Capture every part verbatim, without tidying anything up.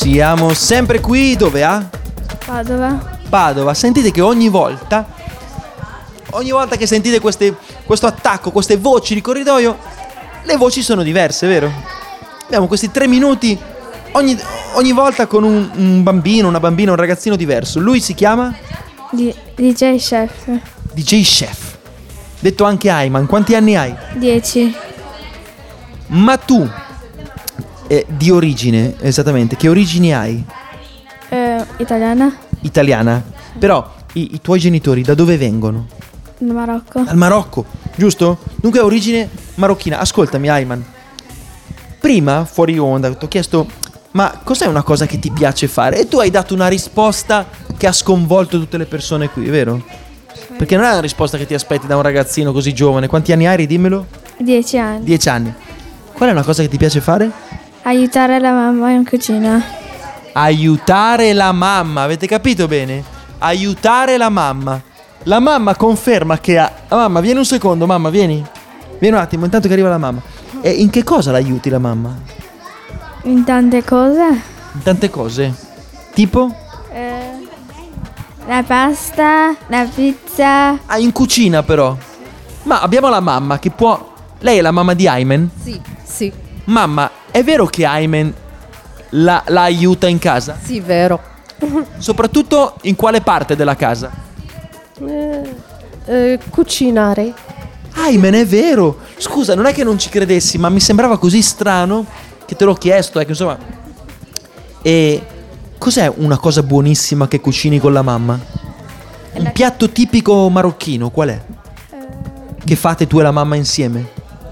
Siamo sempre qui, dove a? Padova. Padova. Sentite che ogni volta, ogni volta che sentite queste, questo attacco, queste voci di corridoio, le voci sono diverse, vero? Abbiamo questi tre minuti ogni, ogni volta con un, un bambino, una bambina, un ragazzino diverso. Lui si chiama? D- D J Chef. D J Chef. Detto anche Ayman. Quanti anni hai? dieci. Ma tu, eh, di origine, esattamente, che origini hai? Eh, italiana. Italiana. Però i, i tuoi genitori da dove vengono? Dal Marocco. Dal Marocco, giusto? Dunque ha origine marocchina. Ascoltami Ayman, prima fuori onda ti ho chiesto ma cos'è una cosa che ti piace fare? E tu hai dato una risposta che ha sconvolto tutte le persone qui, vero? Perché non è una risposta che ti aspetti da un ragazzino così giovane. Quanti anni hai? Ridimmelo. Dieci anni. Dieci anni. Qual è una cosa che ti piace fare? Aiutare la mamma in cucina. Aiutare la mamma, avete capito bene? Aiutare la mamma. La mamma conferma che ha... La mamma, vieni un secondo, mamma, vieni. Vieni un attimo, intanto che arriva la mamma. E in che cosa l'aiuti la mamma? In tante cose. In tante cose. Tipo? Eh, la pasta, la pizza. Ah, in cucina però. Ma abbiamo la mamma che può... Lei è la mamma di Ayman? Sì, sì. Mamma, è vero che Ayman la, la aiuta in casa? Sì, vero. Soprattutto in quale parte della casa? Eh, eh, cucinare. Ayman, è vero. Scusa, non è che non ci credessi, ma mi sembrava così strano che te l'ho chiesto, ecco, insomma. E cos'è una cosa buonissima che cucini con la mamma? Un piatto tipico marocchino, qual è? Che fate tu e la mamma insieme?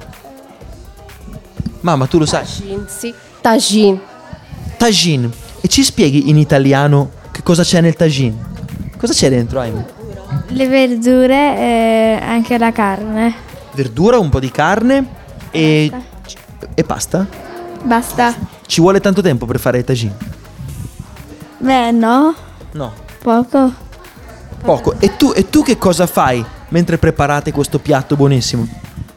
Mamma, tu lo sai? Tagine, sì. Tagine. Tagine. E ci spieghi in italiano che cosa c'è nel tagine? Cosa c'è dentro, Ayman? Le verdure e anche la carne. Verdura, un po' di carne e... E pasta? Basta. Ci vuole tanto tempo per fare il tagine? Beh, no. No. Poco. Poco. E tu, e tu che cosa fai mentre preparate questo piatto buonissimo?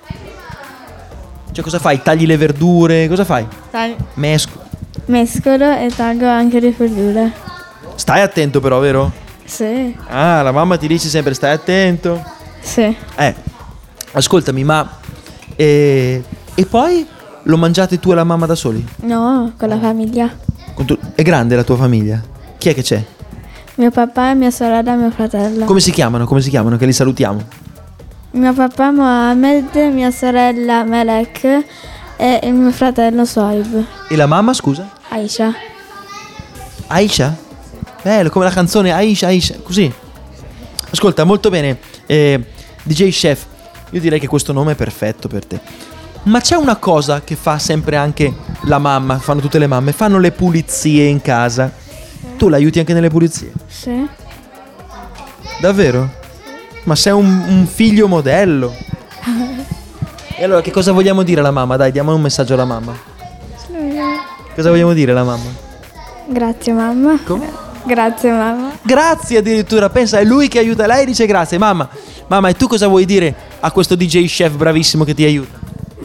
Cioè cosa fai? Tagli le verdure? Cosa fai? Tag- Mesco. mescolo e taggo anche le verdure. Stai attento però, vero? Sì. Ah, la mamma ti dice sempre stai attento. Sì. Eh, ascoltami, ma... E, e poi lo mangiate tu e la mamma da soli? No, con la famiglia. Con tu- È grande la tua famiglia? Chi è che c'è? Mio papà, mia sorella e mio fratello. Come si chiamano? Come si chiamano? Che li salutiamo. Mio papà Mohamed, mia sorella Melek e il mio fratello Soib. E la mamma, scusa? Aisha. Aisha? Bello, come la canzone Aisha, Aisha, così. Ascolta, molto bene, eh, D J Chef, io direi che questo nome è perfetto per te. Ma c'è una cosa che fa sempre anche la mamma, fanno tutte le mamme, fanno le pulizie in casa. Tu l'aiuti anche nelle pulizie? Sì. Davvero? Ma sei un, un figlio modello. E allora che cosa vogliamo dire alla mamma? Dai, diamo un messaggio alla mamma. Cosa vogliamo dire alla mamma? Grazie mamma. Come? Grazie mamma. Grazie addirittura, pensa, è lui che aiuta lei e dice grazie. Mamma, mamma, e tu cosa vuoi dire a questo D J Chef bravissimo che ti aiuta?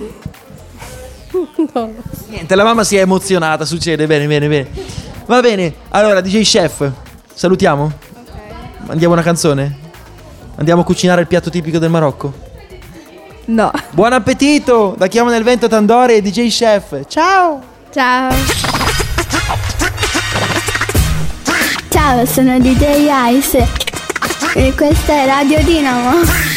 No. Niente, la mamma si è emozionata, succede, bene, bene, bene. Va bene, allora D J Chef, salutiamo? Ok. Mandiamo una canzone? Andiamo a cucinare il piatto tipico del Marocco? No. Buon appetito da Chiamo nel Vento Tandori e D J Chef. Ciao! Ciao. Ciao, sono D J Ice e questa è Radio Dinamo.